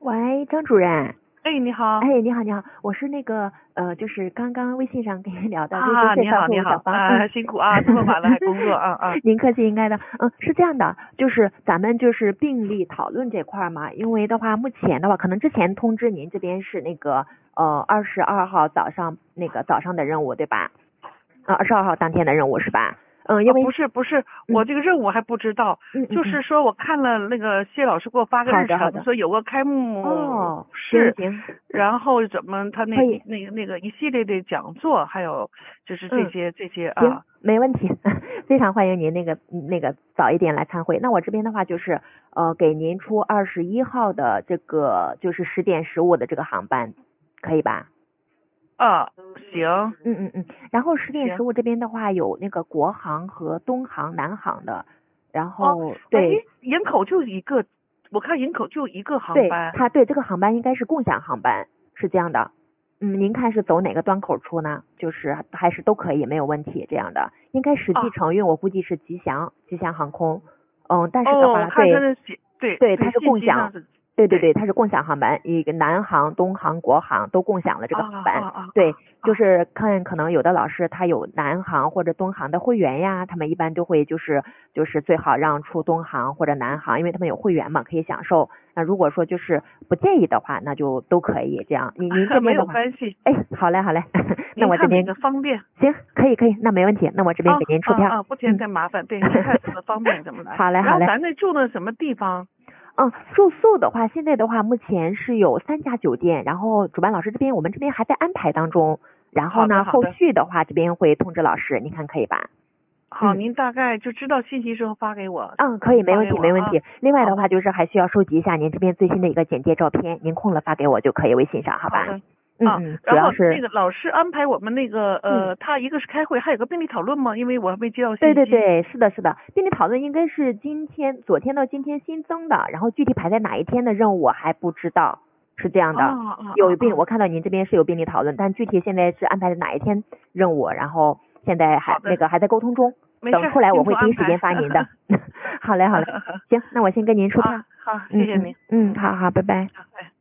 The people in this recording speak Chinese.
喂，张主任。 哎，你好。 哎，你好，你好，我是那个就是刚刚微信上跟你聊的瑞穗你好， 售后你好， 小芳。 辛苦啊，这么晚了还工作啊。 您客气，应该的。是这样的，就是咱们就是病例讨论这块嘛，因为的话，目前的话，可能之前通知您这边是那个22号早上那个早上的任务对吧？22号当天的任务是吧？因为不是，我这个任务还不知道，就是说我看了那个谢老师给我发个日程，说有个开幕式， 行， 然后怎么他那个一系列的讲座，还有就是这些啊。 行，没问题，非常欢迎您那个早一点来参会。那我这边的话就是给您出21号的这个就是10点15的这个航班，可以吧？ 行。 然后10点15这边的话有那个国航和东航、南航的，然后对， 营口就一个，我看营口就一个航班。 对，这个航班应该是共享航班，是这样的。您看是走哪个端口出呢？就是还是都可以，没有问题这样的。应该实际承运我估计是吉祥航空，但是的话，对，它是共享。对，它是共享航班，一个南航、东航、国航都共享了这个航班。对，就是看可能有的老师他有南航或者东航的会员呀，他们一般都会就是最好让出东航或者南航，因为他们有会员嘛，可以享受。那如果说就是不介意的话，那就都可以这样。您这边没有关系。 哎，好嘞。那我这边方便。 行，可以，那没问题。那我这边给您出票。 不添再麻烦。对，您看怎么方便怎么来。 好嘞。 然后咱这住的什么地方？ 住宿的话，现在的话，目前是有3家酒店，然后主办老师这边我们这边还在安排当中，然后呢，后续的话这边会通知老师，你看可以吧？ 好，您大概就知道信息之后发给我。 可以，没问题。另外的话就是还需要收集一下您这边最新的一个简介照片，您空了发给我就可以，微信上，好吧？主要是那个老师安排我们那个他一个是开会，还有个病例讨论吗？因为我还没接到信息。 对，是的，病例讨论应该是昨天到今天新增的，然后具体排在哪一天的任务我还不知道，是这样的。我看到您这边是有病例讨论，但具体现在是安排的哪一天任务，然后现在还在沟通中，等出来我会第一时间发您的。好嘞，行，那我先跟您出票。 好，谢谢您。 好，拜拜。 好，